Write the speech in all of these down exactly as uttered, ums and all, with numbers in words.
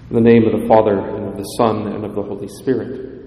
In the name of the Father, and of the Son, and of the Holy Spirit.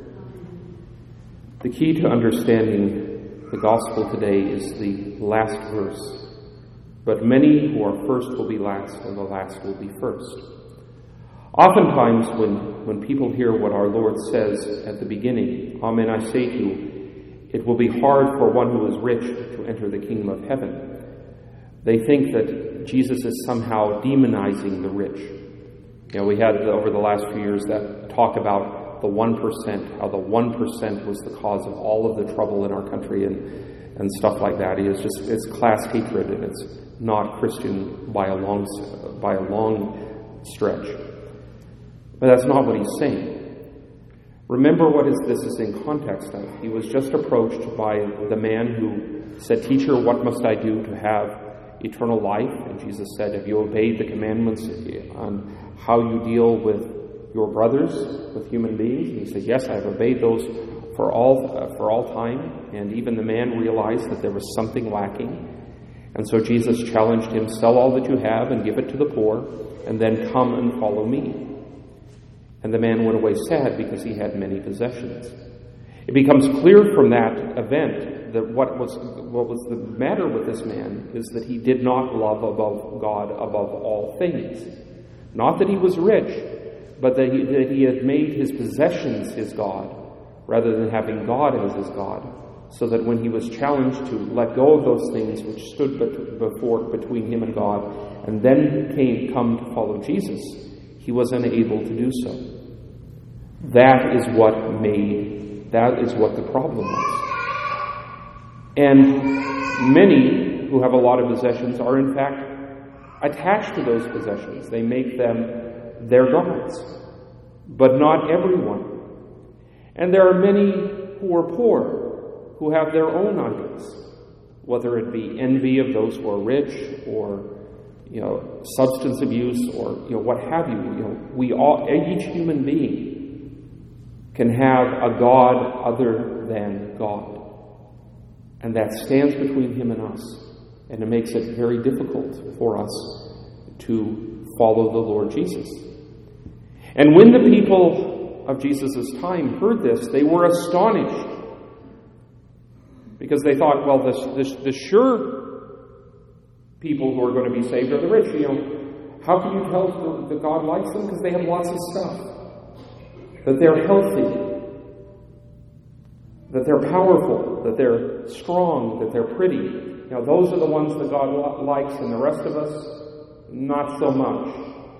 The key to understanding the gospel today is the last verse. But many who are first will be last, and the last will be first. Oftentimes when, when people hear what our Lord says at the beginning, Amen, I say to you, it will be hard for one who is rich to enter the kingdom of heaven. They think that Jesus is somehow demonizing the rich. You know, we had over the last few years that talk about the one percent, how the one percent was the cause of all of the trouble in our country and, and stuff like that. It is just, it's class hatred, and it's not Christian by a long, by a long stretch. But that's not what he's saying. Remember what is, this is in context of. He was just approached by the man who said, "Teacher, what must I do to have eternal life?" And Jesus said, "Have you obeyed the commandments on how you deal with your brothers, with human beings?" And he said, "Yes, I have obeyed those for all uh, for all time." And even the man realized that there was something lacking. And so Jesus challenged him, "Sell all that you have and give it to the poor, and then come and follow me." And the man went away sad because he had many possessions. It becomes clear from that event that what was what was the matter with this man is that he did not love above God above all things. Not that he was rich, but that he, that he had made his possessions his God, rather than having God as his God, so that when he was challenged to let go of those things which stood before between him and God, and then came come to follow Jesus, he was unable to do so. That is what made, that is what the problem was. And many who have a lot of possessions are in fact attached to those possessions. They make them their gods. But not everyone. And there are many who are poor, who have their own idols, whether it be envy of those who are rich, or you know, substance abuse, or you know, what have you. You know, we all, each human being can have a god other than God. And that stands between him and us. And it makes it very difficult for us to follow the Lord Jesus. And when the people of Jesus' time heard this, they were astonished. Because they thought, well, the, the, the sure people who are going to be saved are the rich. You know, how can you tell that God likes them? Because they have lots of stuff. That they're healthy. That they're powerful. That they're strong. That they're pretty. You know, those are the ones that God likes, and the rest of us, not so much.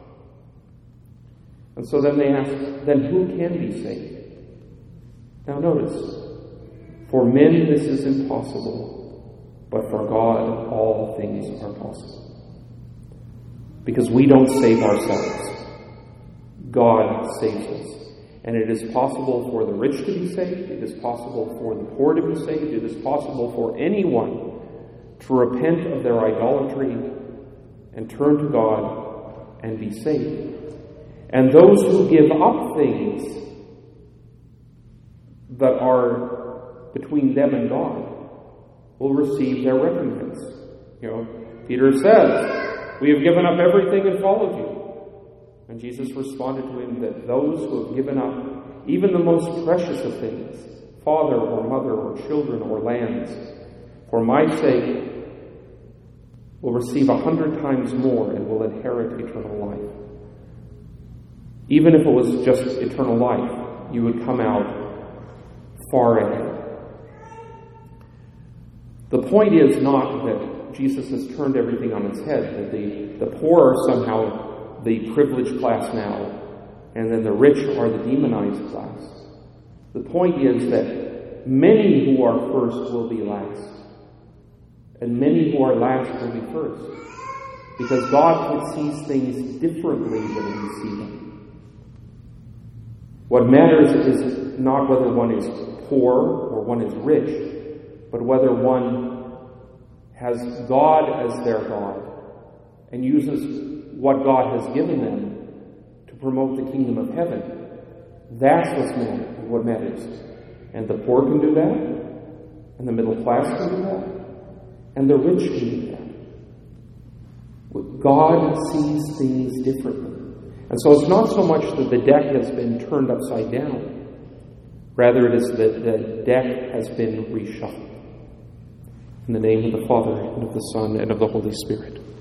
And so then they ask, then who can be saved? Now notice, for men this is impossible, but for God all things are possible. Because we don't save ourselves. God saves us. And it is possible for the rich to be saved. It is possible for the poor to be saved. It is possible for anyone to repent of their idolatry and turn to God and be saved. And those who give up things that are between them and God will receive their recompense. You know, Peter says, "We have given up everything and followed you." And Jesus responded to him that those who have given up even the most precious of things, father or mother or children or lands, for my sake, will receive a hundred times more and will inherit eternal life. Even if it was just eternal life, you would come out far ahead. The point is not that Jesus has turned everything on its head, that the, the poor are somehow the privileged class now, and then the rich are the demonized class. The point is that many who are first will be last, and many who are last will be first, because God sees things differently than we see them. What matters is not whether one is poor or one is rich, but whether one has God as their God and uses what God has given them to promote the kingdom of heaven. That's what's matter, what matters. And the poor can do that, and the middle class can do that, and the rich can do that. God sees things differently. And so it's not so much that the deck has been turned upside down. Rather, it is that the deck has been reshuffled. In the name of the Father, and of the Son, and of the Holy Spirit.